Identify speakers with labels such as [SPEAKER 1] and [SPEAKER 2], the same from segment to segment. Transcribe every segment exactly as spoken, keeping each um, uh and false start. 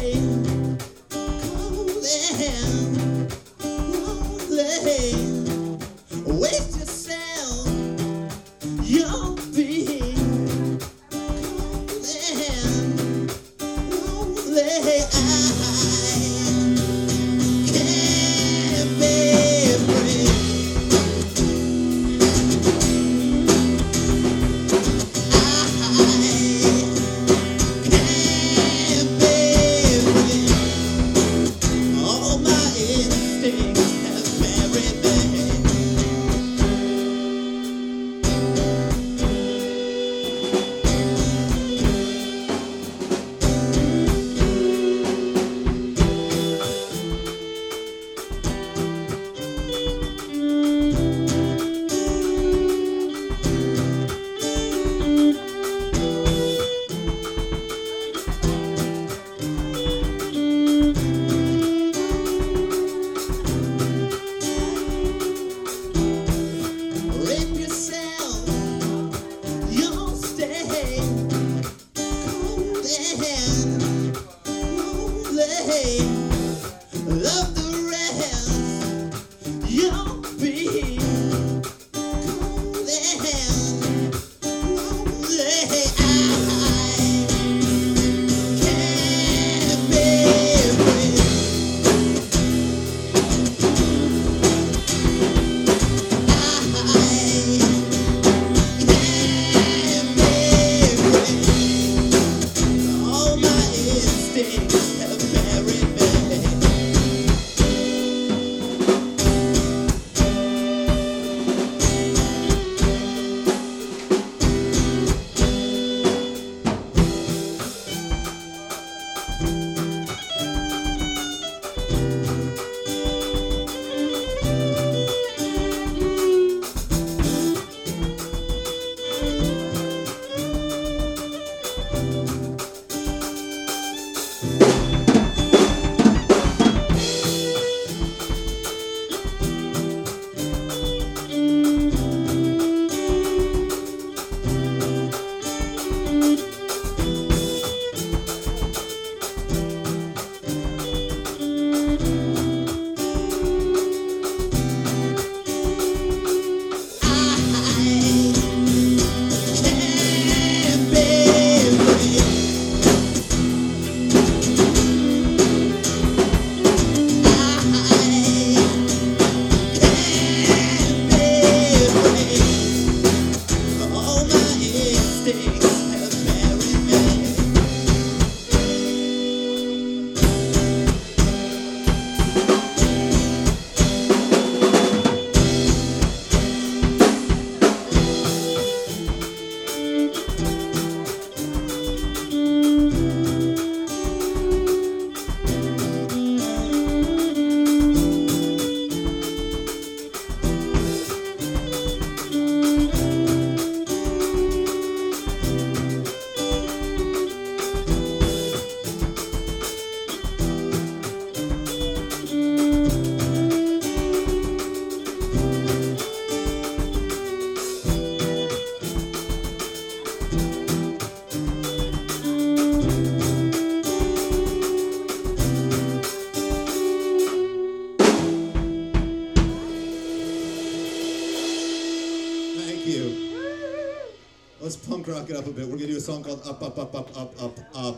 [SPEAKER 1] Let's punk rock it up a bit. We're going to do a song called Up, Up, Up, Up, Up, Up, Up.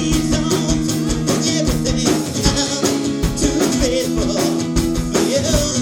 [SPEAKER 2] Yeah.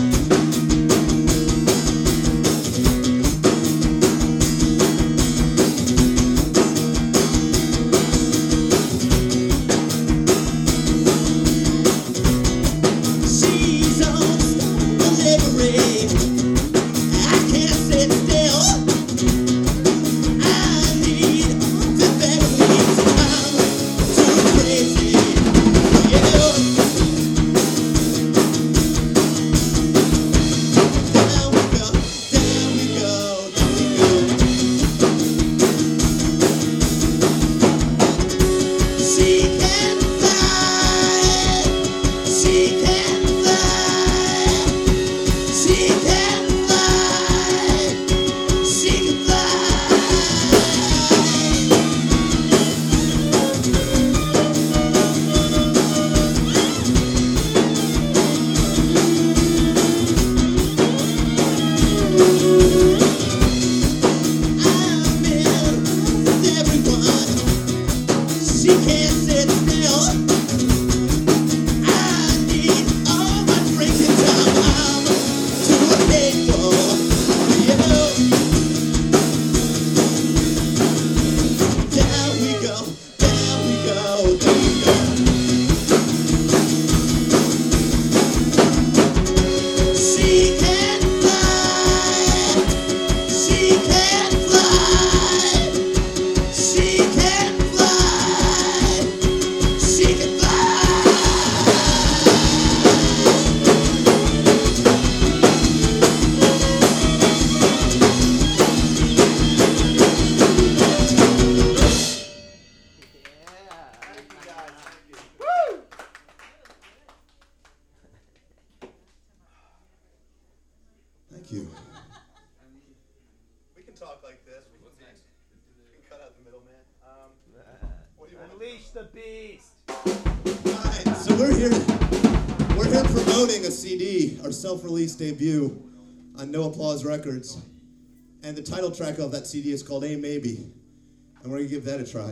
[SPEAKER 1] Thank you.
[SPEAKER 2] We can talk like this. We can, we can cut out the middleman. Um, what do you want?
[SPEAKER 3] Unleash the beast.
[SPEAKER 1] Alright, so we're here we're here promoting a C D, our self-release debut on No Applause Records. And the title track of that C D is called A Maybe. And we're gonna give that a try.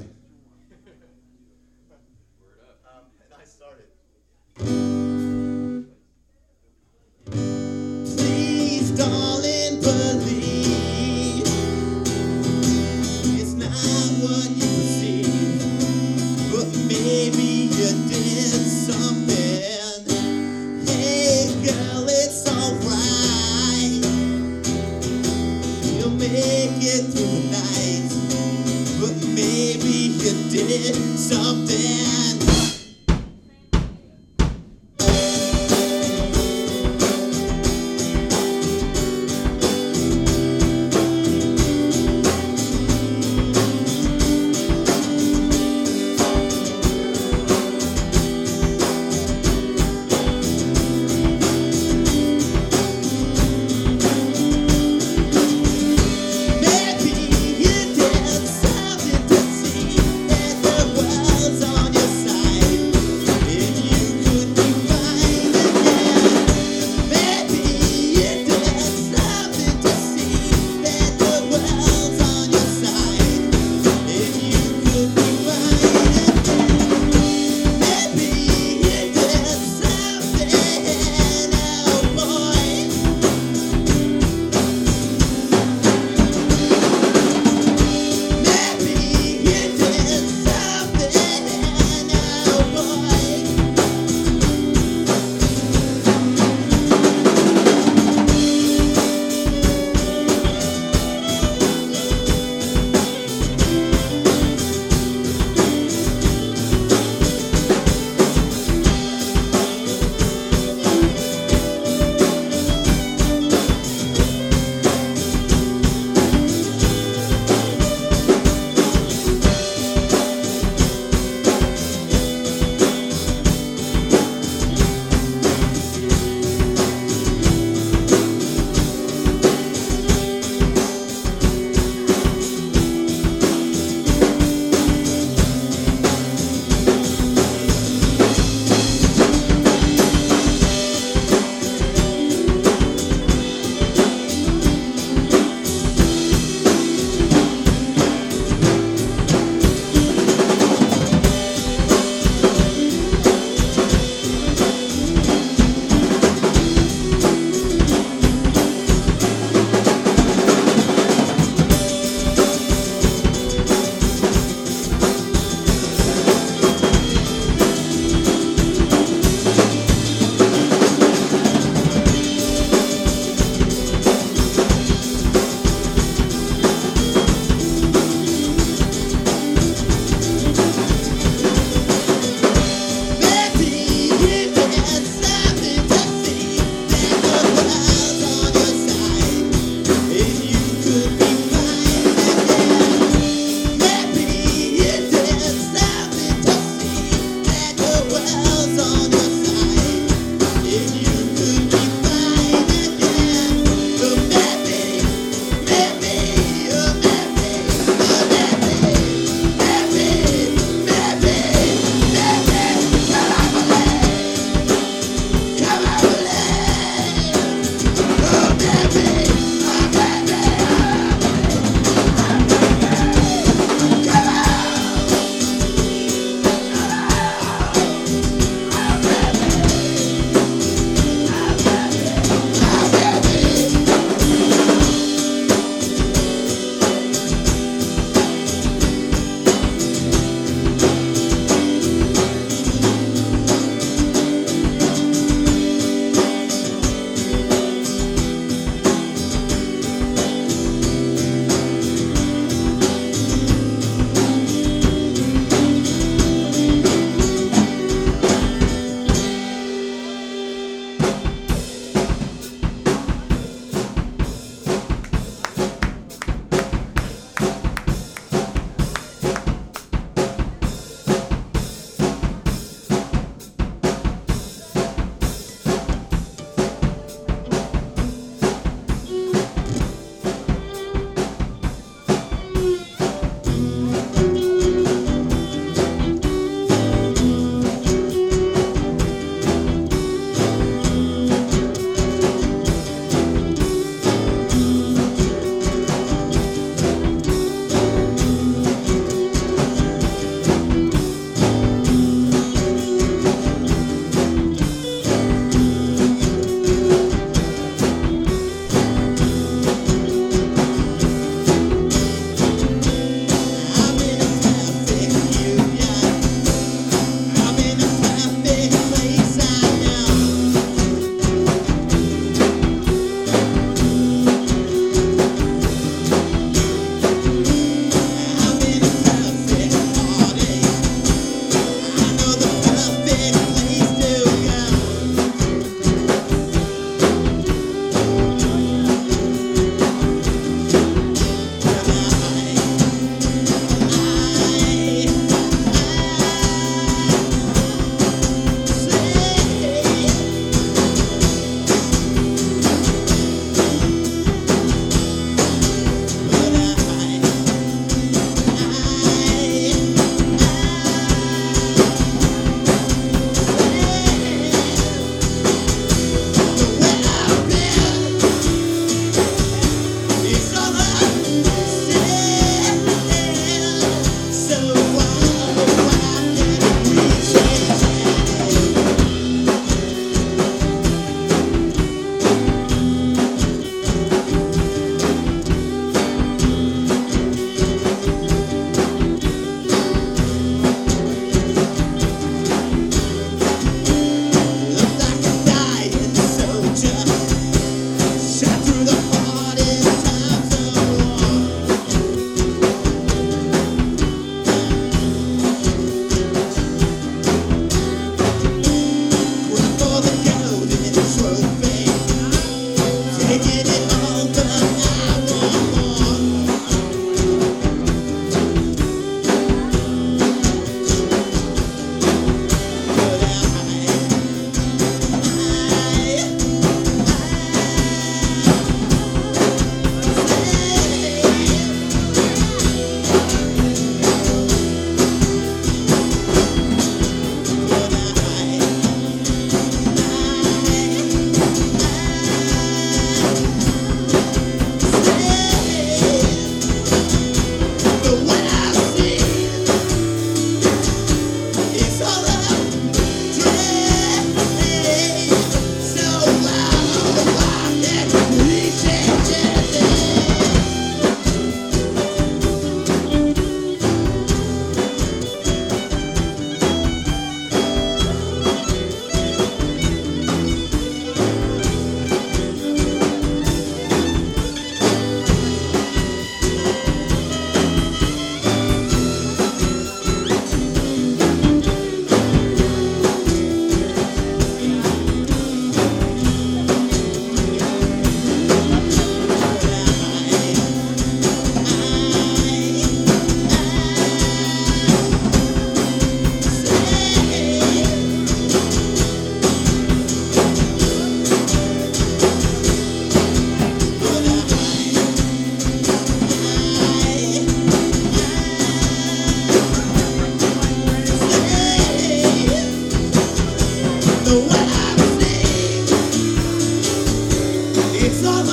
[SPEAKER 2] Um, and I started.
[SPEAKER 1] Please, darling, believe it's not what you perceive, but maybe you did something. Hey, girl, it's alright. You'll make it through the night, but maybe you did something. Maybe you did something to see that the world's on your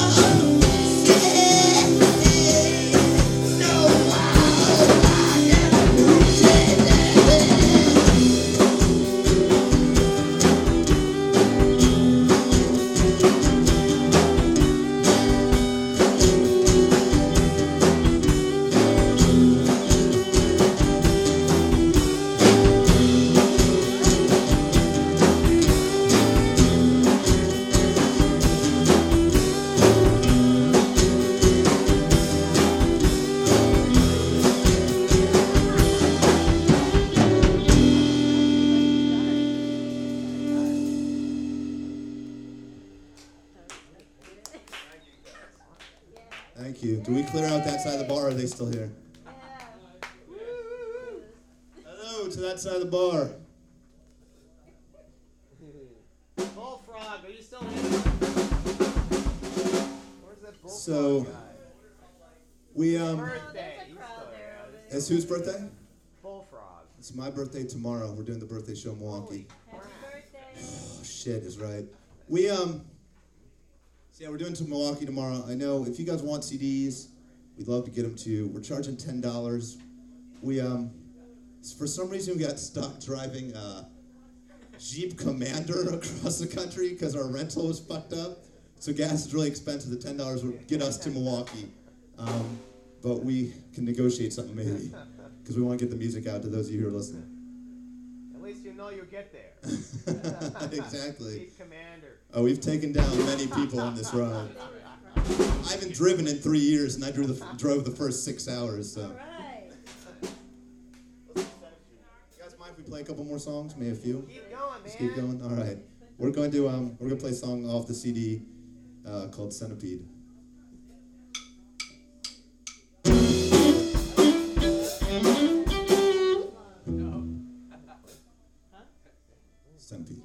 [SPEAKER 1] Thank you. Do we clear out that side of the bar, or are they still here? Hello to that side of the bar.
[SPEAKER 2] Bullfrog, are you still here? Where's that bullfrog
[SPEAKER 1] So,
[SPEAKER 2] guy?
[SPEAKER 1] we, um,
[SPEAKER 2] Birthday. He's still here.
[SPEAKER 1] it's whose birthday?
[SPEAKER 2] Bullfrog.
[SPEAKER 1] It's my birthday tomorrow. We're doing the birthday show in Milwaukee.
[SPEAKER 3] Happy birthday.
[SPEAKER 1] Oh, shit is right. We, um, so yeah, we're doing to Milwaukee tomorrow. I know if you guys want C Ds, we'd love to get them to you. We're charging ten dollars. We, um, for some reason we got stuck driving a Jeep Commander across the country because our rental was fucked up. So gas is really expensive. The ten dollars would get us to Milwaukee. Um, but we can negotiate something maybe because we want to get the music out to those of you who are listening.
[SPEAKER 2] At least you know you'll get there.
[SPEAKER 1] Exactly.
[SPEAKER 2] Jeep Commander.
[SPEAKER 1] Oh, we've taken down many people on this ride. I haven't driven in three years, and I drew the, drove the first six hours. So,
[SPEAKER 3] All right.
[SPEAKER 1] you guys mind if we play a couple more songs? Maybe a few.
[SPEAKER 2] Keep going, man.
[SPEAKER 1] Just keep going. All right. We're going to um, we're gonna play a song off the C D uh, called Centipede. Centipede.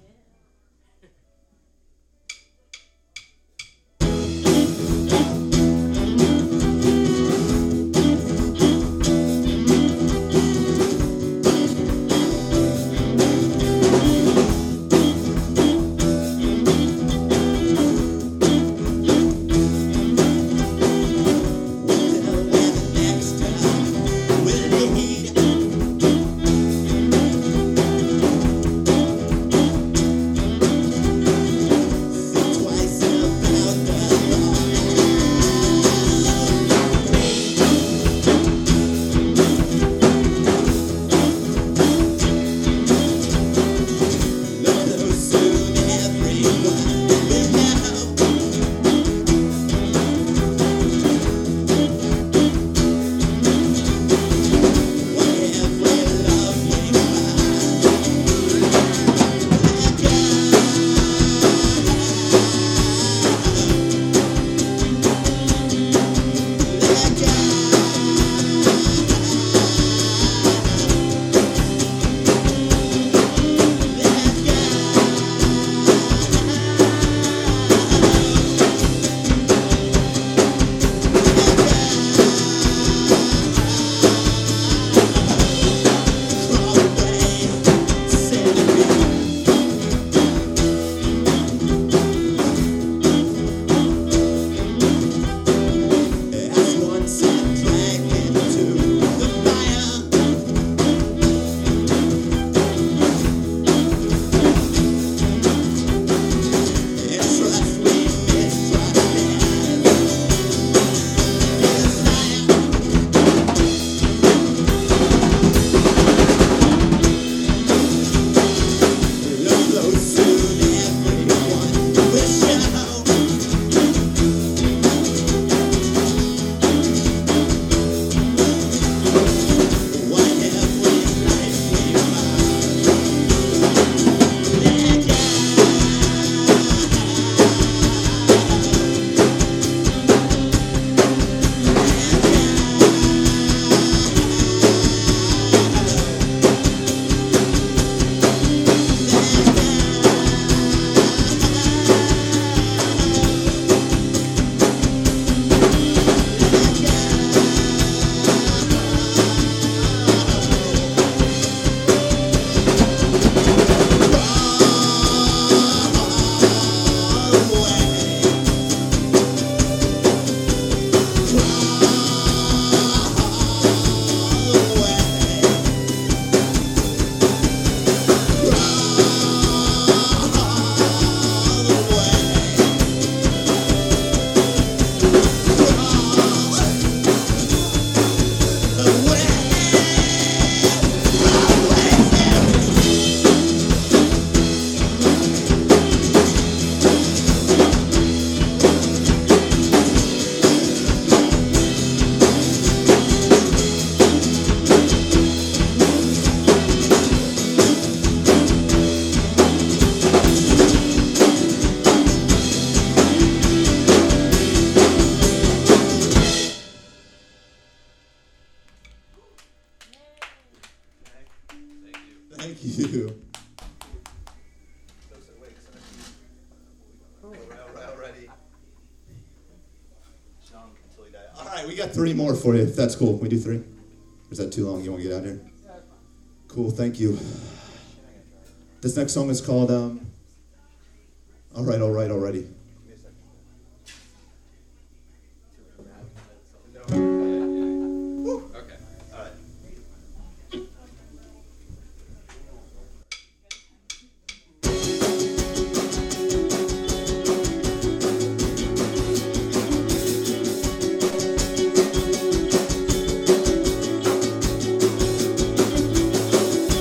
[SPEAKER 1] you. All right, we got three more for you, if that's cool. We do three? Or is that too long? You want to get out here? Cool, thank you. This next song is called, um, All Right, All Right, Already.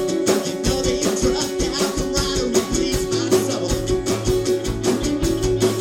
[SPEAKER 3] You know that you dropped out from right away, please my soul.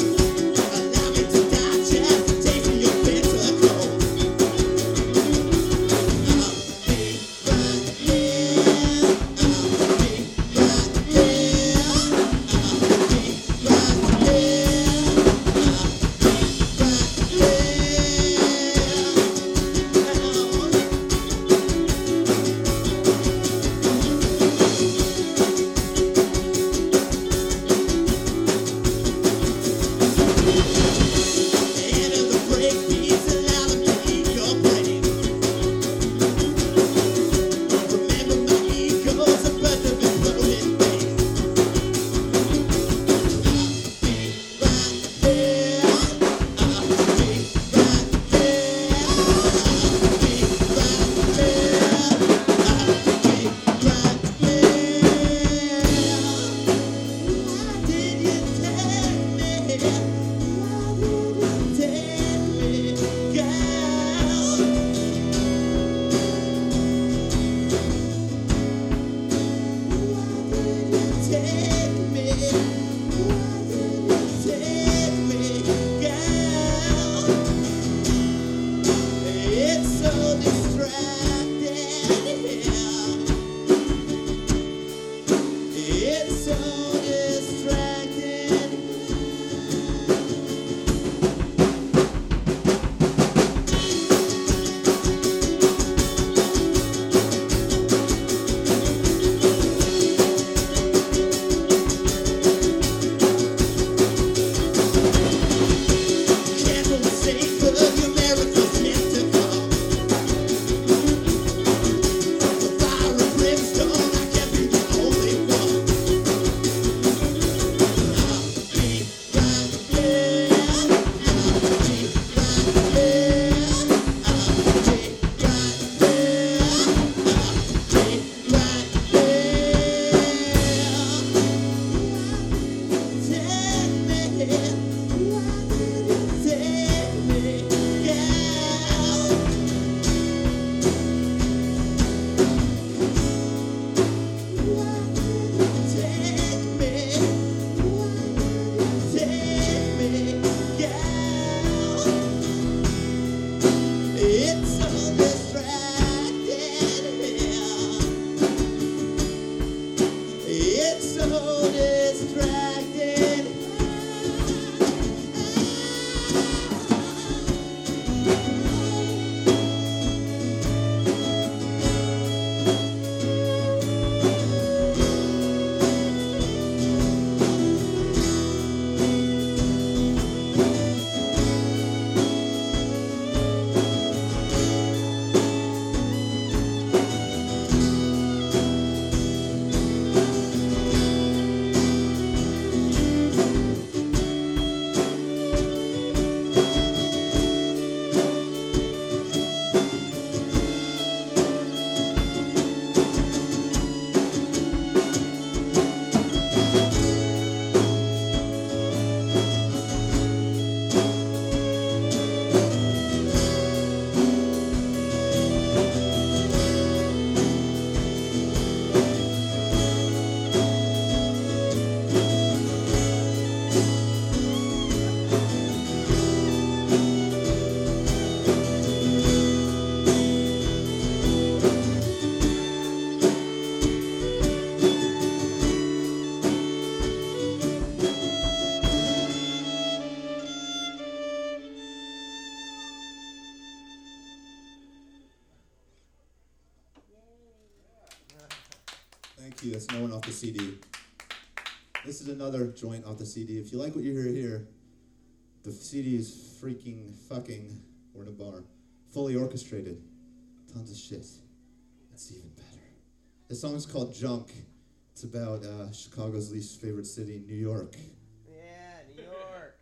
[SPEAKER 1] you. That's no one off the C D. This is another joint off the C D. If you like what you hear here, the C D is freaking fucking, or in a bar, fully orchestrated. Tons of shit. It's even better. This song is called Junk. It's about uh, Chicago's least favorite city, New York.
[SPEAKER 2] Yeah, New York.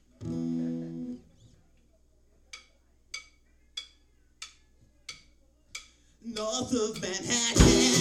[SPEAKER 1] North of Manhattan.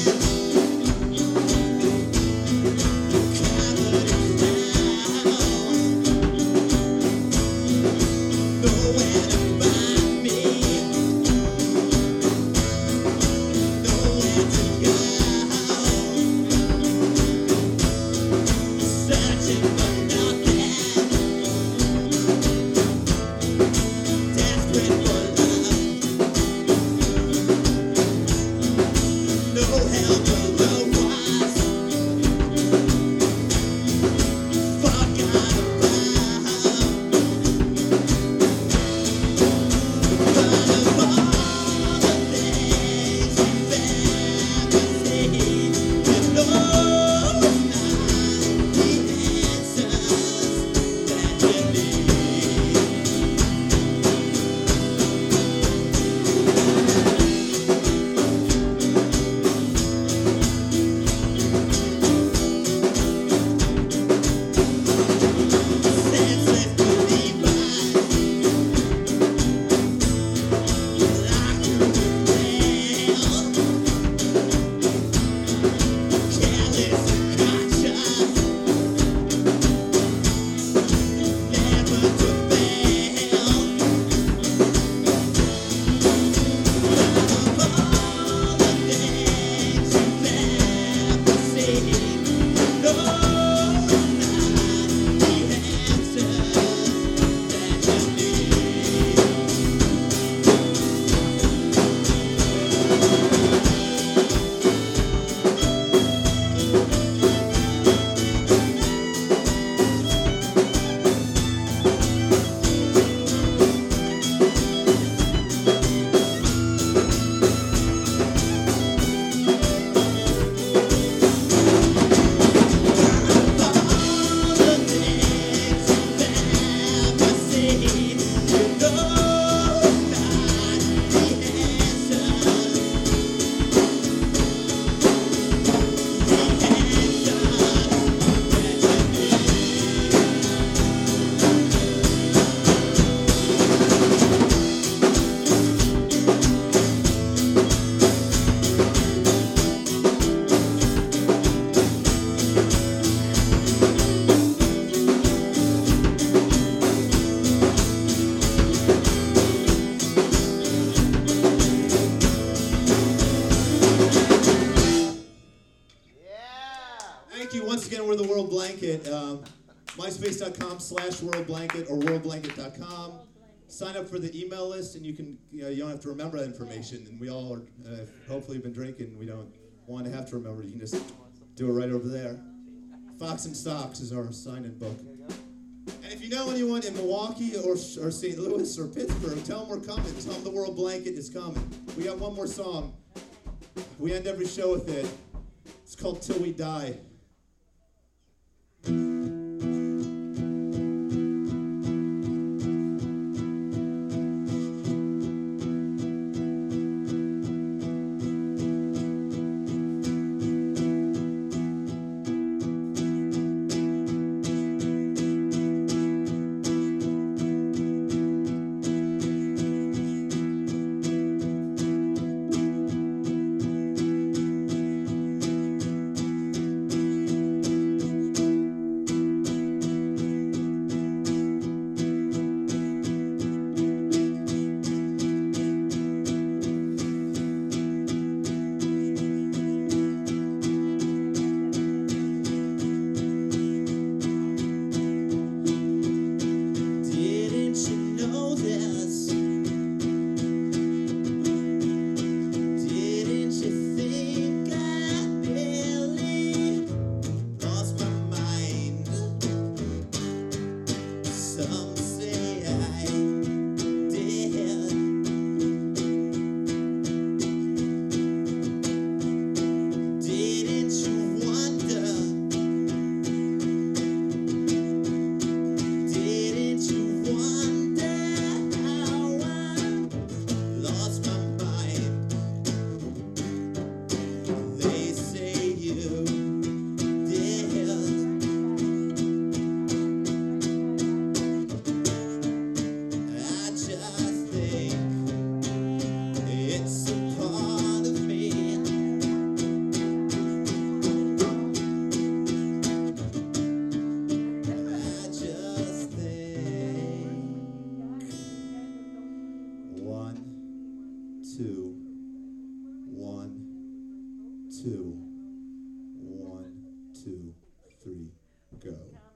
[SPEAKER 1] Um, MySpace.com slash World Blanket or world blanket dot com. Sign up for the email list, and you can you know you don't have to remember that information. And we all are uh, hopefully been drinking. We don't want to have to remember. You can just do it right over there. Fox and Stocks is our sign-in book. And if you know anyone in Milwaukee or or Saint Louis or Pittsburgh, tell them we're coming. Tell them the World Blanket is coming. We got one more song. We end every show with it. It's called Till We Die. One, two, one, two, one, two, three, go.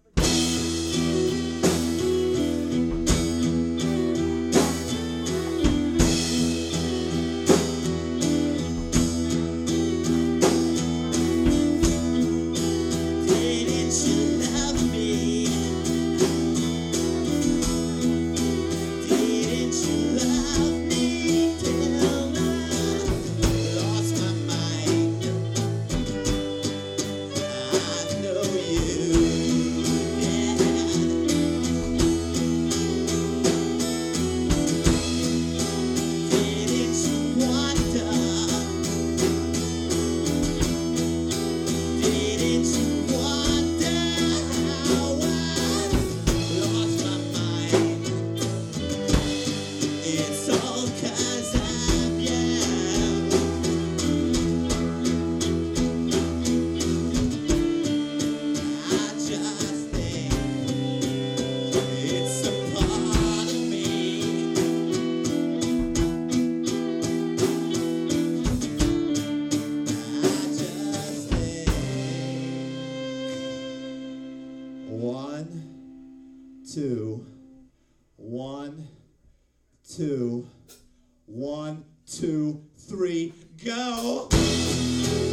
[SPEAKER 1] One, two, one, two, one, two, three, go!